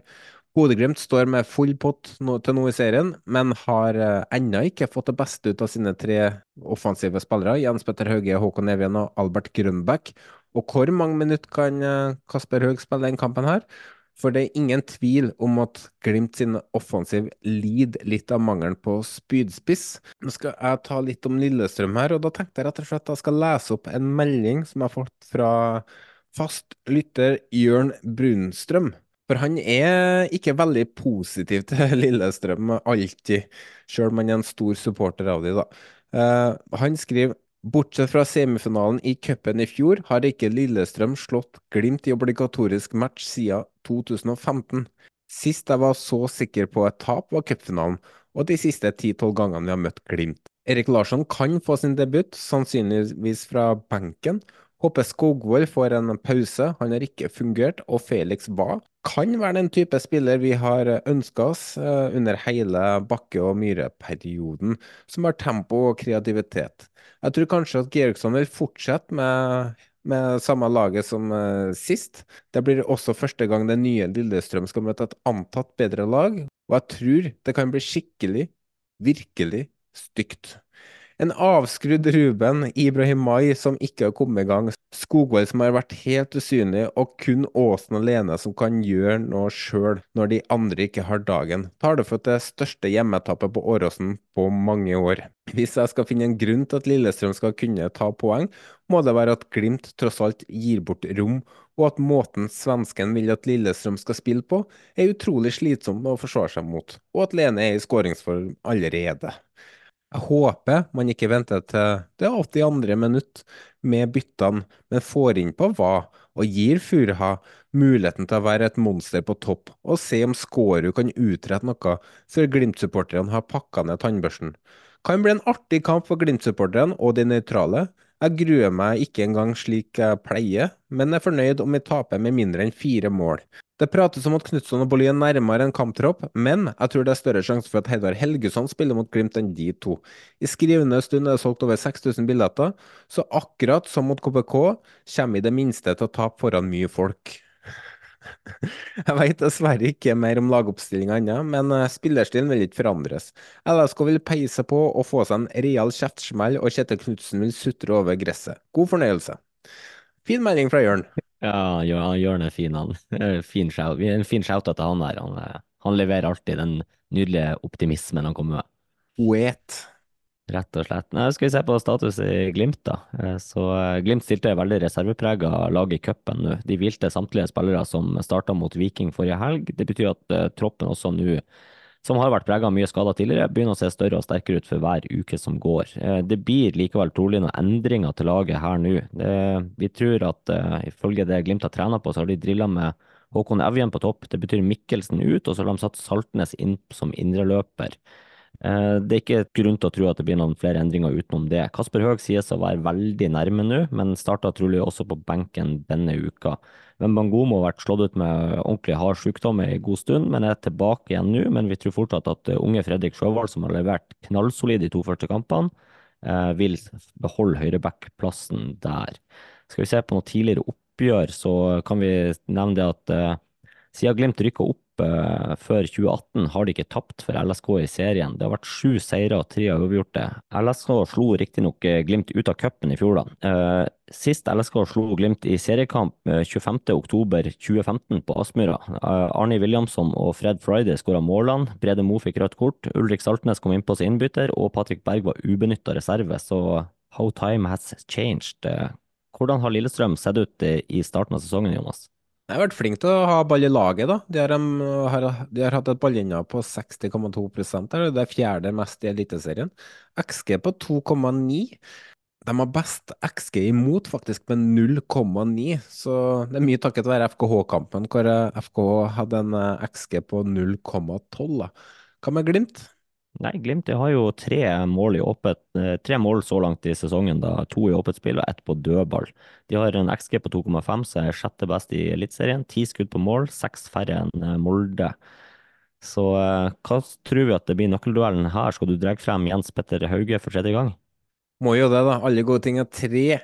Bodø-Glimt står med full pott nå, til nå i serien, men har eh, ennå ikke fått det beste ut av sine tre offensive spillere, Jens Petter Hauge, Håkon Evjen og Albert Grønbæk. Og hvor mange minutter kan eh, Kasper Høeg spille den kampen her? For det er ingen tvil om at Glimt sin offensiv lider litt av mangelen på spydspiss. Nå skal jeg ta litt om Lillestrøm her, og da tenkte jeg rett og slett at jeg skal lese opp en melding som jeg har fått fra fast lytter Jørn Brunstrøm. For han er ikke veldig positiv til Lillestrøm alltid, selv om han er en stor supporter av de da. Eh, han skriver, bortsett fra semifinalen i cupen i fjor, har ikke Lillestrøm slått Glimt i obligatorisk match siden to tusen og femten. Sist jeg var så sikker på et tap var cupfinalen, og de siste ti tolv gangene vi har møtt Glimt. Erik Larsson kan få sin debut, sannsynligvis fra benken. Håper Skogvold får en pause, han har ikke fungert, og Felix Ba kan være den type spiller vi har ønsket oss eh, under hele Bakke- og Myhre-perioden, som har tempo og kreativitet. Jeg tror kanskje at Georgsson vil fortsette med, med samme laget som eh, sist. Det blir også første gang det nye Lillestrøm skal møte et antatt bedre lag, og jeg tror det kan bli skikkelig, virkelig stygt. En avskrudd Ruben, Ibrahim Mai som ikke har kommet i gang, Skogvold som har vært helt usynlig, og kun Åsen og Lene som kan gjøre noe selv når de andre ikke har dagen. Tar det for det største hjemmetappet på Åråsen på mange år. Hvis jeg skal finne en grunn til at Lillestrøm skal kunne ta poeng, må det være at Glimt tross alt gir bort rom, og at måten svensken vil at Lillestrøm skal spille på, er utrolig slitsom å forsvare seg mot, og at Lene er i skåringsform allerede. Jeg håper man ikke venter til det åtti andre minutt med byttene, men får inn på hva, og gir Furha muligheten til å være et monster på topp, og se om Skåru kan utrette noe før Glimt-supporterne har pakket ned tannbørsten. Kan bli en artig kamp for Glimt-supporterne og de nøytrale. Jeg gruer meg ikke engang slik jeg pleier, men er fornøyd om vi taper med mindre enn fire mål. Det prates om at Knutson og Bolli er nærmere en kamptropp, men jeg tror det er større sjanse for at Heidar Helgesson spiller mot Glimt enn de to. I skrivende stund er det solgt over seks tusen billetter, så akkurat som mot K B K kommer i det minste til å tape foran mye folk. Jeg vet dessverre ikke mer om lagoppstillinga ennå, men eh, spillerstilen vil ikke forandres. L S K vil peise på og få seg en real kjeftsmell, og Kjetil Knutsen vil sutre over gresset. God fornøyelse. Fin melding fra Jørn. Ja, Jør- Jørn er fin, han. Eh, Fin shout. Vi er en fin shout til han der. Han, eh, han leverer alltid den nydelige optimismen han kommer med. Poet. Rett og slett. Nei, skal vi se på status i Glimt, da. Eh, Så eh, Glimt stilte veldig reserveprega lag i cupen nå. De hvilte samtlige spillere som starta mot Viking forrige helg. Det betyr at eh, troppen også nå, som har vært preget av mye skader tidligere, begynner å se større og sterkere ut for hver uke som går. Eh, Det blir likevel trolig noen endringer til laget her nå. Det- Vi tror at eh, ifølge det Glimt har trenet på, så har de drillet med Håkon Evjen på topp. Det betyr Mikkelsen ut, og så har de satt Saltnes inn som indreløper. Eh, Det er ikke grunn til å tro at det blir noen flere endringer utenom det. Kasper Høeg sies å være veldig nærme nå, men starter trolig også på benken denne uka. Bangomo har vært slått ut med ordentlig hard sykdom i god stund, men er tilbake igjen nå. Men vi tror fortsatt at eh, unge Fredrik Sjøvold, som har levert knallsolid de to første kampene, eh, vil beholde høyrebackplassen der. Skal vi se på noe tidligere oppgjør, så kan vi nevne det at eh, siden Glimt rykket opp eh, før tjue atten, har de ikke tapt for L S K i serien. Det har vært sju seire og tre uavgjorte. L S K slo riktignok eh, Glimt ut av cupen i fjor, da. Eh, sist L S K slo Glimt i seriekamp eh, tjuefemte oktober tjue femten på Aspmyra. Eh, Arne Williamson og Fred Friday skåra målene. Brede Mo fikk rødt kort. Ulrik Saltnes kom innpå som innbytter, og Patrick Berg var ubenytta reserve. Så how time has changed. Eh, Hvordan har Lillestrøm sett ut eh, i starten av sesongen, Jonas? De har vært flinke til å ha ball i laget, da. De har, em, har, de har hatt et ballinnhold på seksti komma to prosent, der, og det er fjerde mest i Eliteserien. X G på to komma ni. De har best X G imot, faktisk med null komma ni, så det er mye takket være F K H-kampen, hvor eh, F K H hadde en eh, X G på null komma tolv. da. Hva med Glimt? Nei, Glimt de har jo tre mål i åpent, eh, tre mål så langt i sesongen, da. To i åpent spill og ett på dødball. De har en X G på to komma fem, så er sjette best i Eliteserien. Ti skudd på mål, seks færre enn eh, Molde. Så eh, hva tror vi at det blir nøkkelduellen her? Skal du dra frem Jens Petter Hauge for tredje gang? Må jo det, da. Alle gode ting er tre.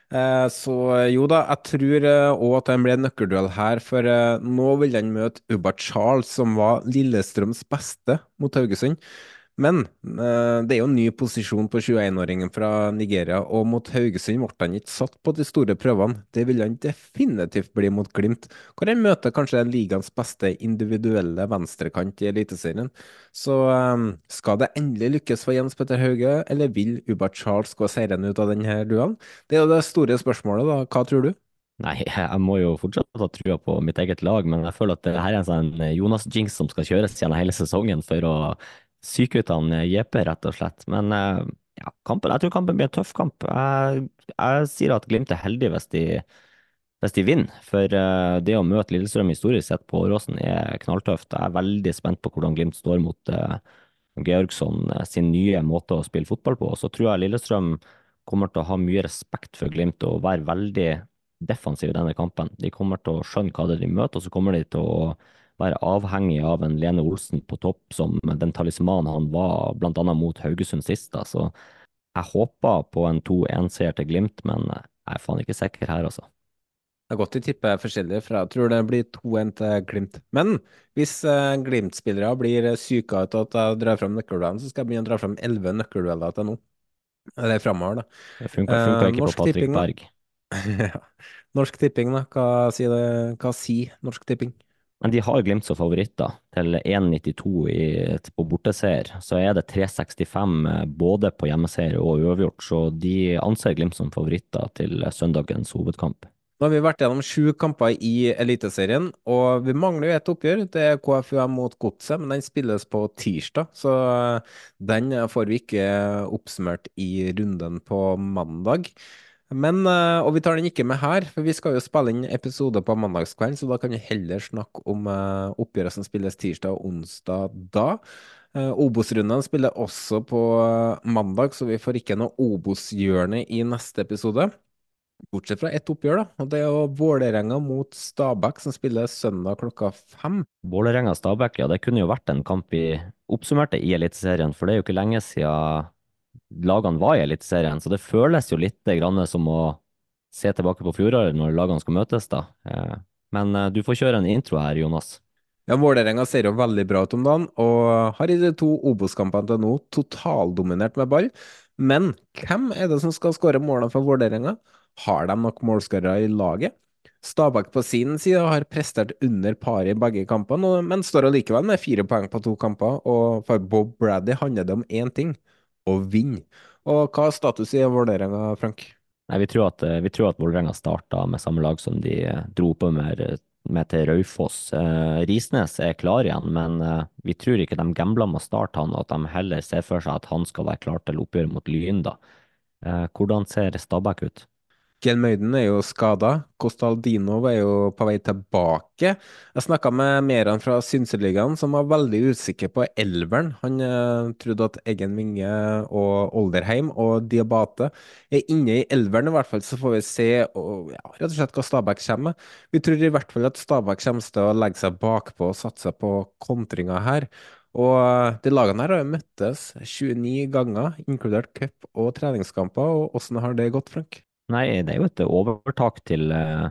Eh, Så jo da, jeg tror òg at det blir en nøkkelduell her, for eh, nå vil han møte Ubba Charles, som var Lillestrøms beste mot Haugesund. Men eh, det er jo en ny posisjon på tjueen-åringen fra Nigeria, og mot Haugesund ble han ikke satt på de store prøvene. Det vil han definitivt bli mot Glimt, hvor han møter kanskje ligaens beste individuelle venstrekant i Eliteserien. Så eh, skal det endelig lykkes for Jens Petter Hauge, eller vil Ubba Charles gå seirende ut av denne duellen? Det er jo det store spørsmålet, da. Hva tror du? Nei, jeg må jo fortsatt ha trua på mitt eget lag, men jeg føler at det her er en sånn Jonas-jinx som skal kjøres gjennom hele sesongen for å psyke ut han J P, rett og slett. Men eh, ja, kampen, jeg tror kampen blir en tøff kamp. Jeg, jeg sier at Glimt er heldig hvis de, hvis de vinner, for eh, det å møte Lillestrøm historisk sett på Åråsen er knalltøft. Jeg er veldig spent på hvordan Glimt står mot eh, Georgsson eh, sin nye måte å spille fotball på. Så tror jeg Lillestrøm kommer til å ha mye respekt for Glimt og være veldig defensiv i denne kampen. De kommer til å skjønne hva det er de møter, og så kommer de til å være avhengig av en Lene Olsen på topp, som den talismanen han var blant annet mot Haugesund sist. Da. Så jeg håper på en to en-seier til Glimt, men jeg er faen ikke sikker her, altså. Det er godt å tippe forskjellig, for jeg tror det blir to en til Glimt. Men hvis eh, Glimt-spillere blir syka ut av at jeg drar fram nøkkelduellen, så skal jeg begynne å dra fram elleve nøkkeldueller til nå. Eller framover, da. Det funka, Eh, funka ikke på Norsk Patrick Tipping, da. Berg. Ja. Norsk Tipping, da. Hva sier det? Hva sier Norsk Tipping? Men de har Glimt som favoritter, til en komma nittito i- på borteseier. Så er det tre komma sekstifem eh, både på hjemmeseier og uavgjort, så de anser Glimt som favoritter til søndagens hovedkamp. Nå har vi vært gjennom sju kamper i Eliteserien, og vi mangler jo et oppgjør. Det er K F U M mot Godset, men den spilles på tirsdag, så eh, den får vi ikke oppsummert i runden på mandag. Men, eh, og vi tar den ikke med her, for vi skal jo spille inn episode på mandagskvelden, så da kan vi heller snakke om eh, oppgjøret som spilles tirsdag og onsdag da. Eh, Obos-runden spiller også på eh, mandag, så vi får ikke noe Obos-hjørne i neste episode. Bortsett fra ett oppgjør, da, og det er jo Vålerenga mot Stabæk, som spiller søndag klokka fem. Vålerenga-Stabæk, ja, det kunne jo vært en kamp vi oppsummerte i Eliteserien, for det er jo ikke lenge siden lagene var i Eliteserien, så det føles jo litt grann som å se tilbake på fjoråret når lagene skal møtes, da. Eh, Men eh, du får kjøre en intro her, Jonas. Ja, Vålerenga ser jo veldig bra ut om dagen, og har i de to Obos-kampene til nå totaldominert med ball. Men hvem er det som skal skåre målene for Vålerenga? Har de nok målskårere i laget? Stabæk på sin side har prestert under paret i begge kampene, og- men står allikevel med fire poeng på to kamper. Og for Bob Bradley handler det om én ting: å vinne. Og hva er status i Vålerenga, Frank? Nei, vi tror at, eh, vi tror at Vålerenga starta med samme lag som de eh, dro på med, med til Raufoss. Eh, Risnes er klar igjen, men eh, vi tror ikke de gambler med å starte han, og at de heller ser for seg at han skal være klar til oppgjør mot Lyn, da. Eh, hvordan ser Stabæk ut? Kjell Møyden er jo skada. Kostaldinov er jo på vei tilbake. Jeg snakka med Meran fra Synseligaen, som var veldig usikker på elveren. Han eh, trodde at Eggen Winge og Olderheim og Diabate er inne i elveren, i hvert fall. Så får vi se og, ja, rett og slett hva Stabæk kommer med. Vi tror i hvert fall at Stabæk kommer til å legge seg bakpå og satse på kontringa her. Og eh, de lagene her har jo møttes tjueni ganger, inkludert cup og treningskamper. Og hvordan har det gått, Frank? Nei, det er jo et overtak til eh,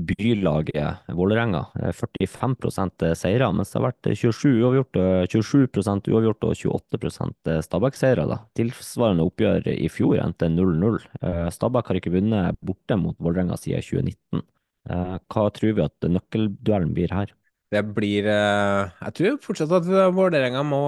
bylaget Vålerenga. Eh, førtifem prosent seire, mens det har vært tjuesju uavgjort, eh, tjuesju prosent uavgjort og tjueåtte prosent Stabæk-seire, da. Tilsvarende oppgjør i fjor endte null null. Eh, Stabæk har ikke vunnet borte mot Vålerenga siden tjue nitten. Eh, Hva tror vi at nøkkelduellen blir her? Det blir eh, Jeg tror fortsatt at Vålerenga må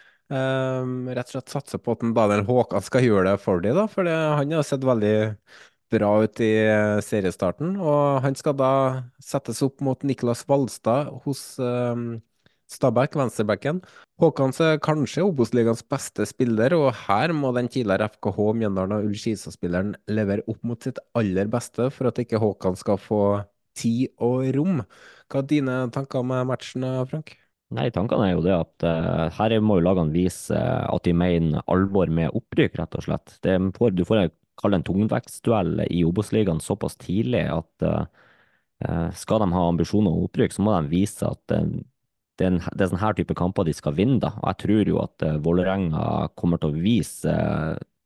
eh, rett og slett satse på at en Daniel Håkan skal gjøre det for dem, da. For det, han har sett veldig bra ut i eh, seriestarten. Og han skal da settes opp mot Niklas Valstad hos eh, Stabæk, venstrebacken. Håkans er kanskje Obos-ligaens beste spiller, og her må den tidligere F K H, Mjøndalen og Ullskisa-spilleren levere opp mot sitt aller beste for at ikke Håkan skal få tid og rom. Hva er dine tanker om matchen, Frank? Nei, tankene er jo det at eh, her må jo lagene vise eh, at de mener alvor med opprykk, rett og slett. Det får, du får kalle en tungvektsduell i Obos-ligaen såpass tidlig at eh, eh, skal de ha ambisjoner om opprykk, så må de vise at eh, det er, en, det er sånn her type kamper de skal vinne, da. Og jeg tror jo at eh, Vålerenga kommer til å vise eh,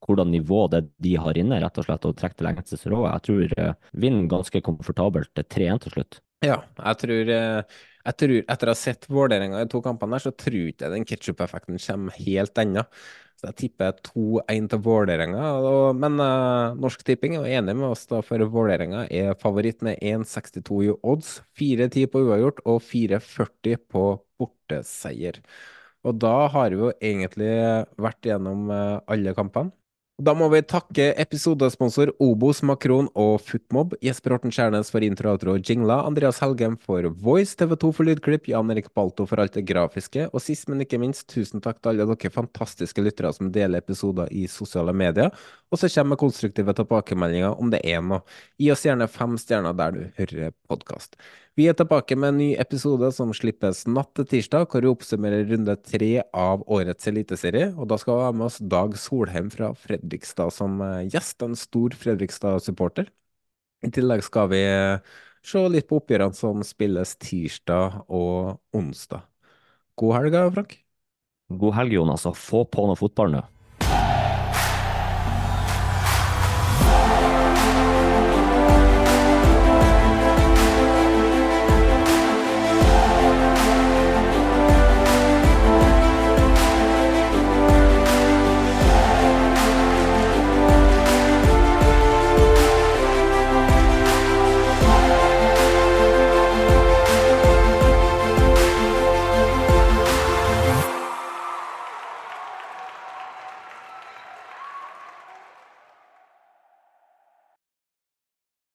hvordan nivå det de har inne, rett og slett, og trekke det lengste strået. Jeg tror uh, vinner ganske komfortabelt tre én til slutt. Ja, jeg tror, eh, jeg tror etter å ha sett Vålerenga i to kampene her, så tror jeg ikke den ketsjup-effekten kommer helt ennå. Så jeg tipper to én til Vålerenga. og- Men eh, Norsk Tipping er jo enig med oss, da, for Vålerenga er favoritt med én komma sekstito i odds, fire ti på uavgjort og fire førti på borteseier. Og da har vi jo egentlig vært gjennom eh, alle kampene. Da må vi takke episodesponsor Obos, Makron og Footmob, Jesper Horten Skjærnes for intro, outro og jingler, Andreas Helgem for voice, T V to for lydklipp, Jan Erik Balto for alt det grafiske, og sist, men ikke minst, tusen takk til alle dere fantastiske lyttere som deler episoder i sosiale medier, og så kommer konstruktive tilbakemeldinger om det er noe. Gi oss gjerne fem stjerner der du hører podcast. Vi er tilbake med en ny episode som slippes natt til tirsdag, hvor vi oppsummerer runde tre av årets eliteserie, og da skal vi ha med oss Dag Solheim fra Fredrikstad som eh, gjest, en stor Fredrikstad-supporter. I tillegg skal vi eh, se litt på oppgjørene som spilles tirsdag og onsdag. God helg, Frank. God helg, Jonas, og få på noe fotball nå.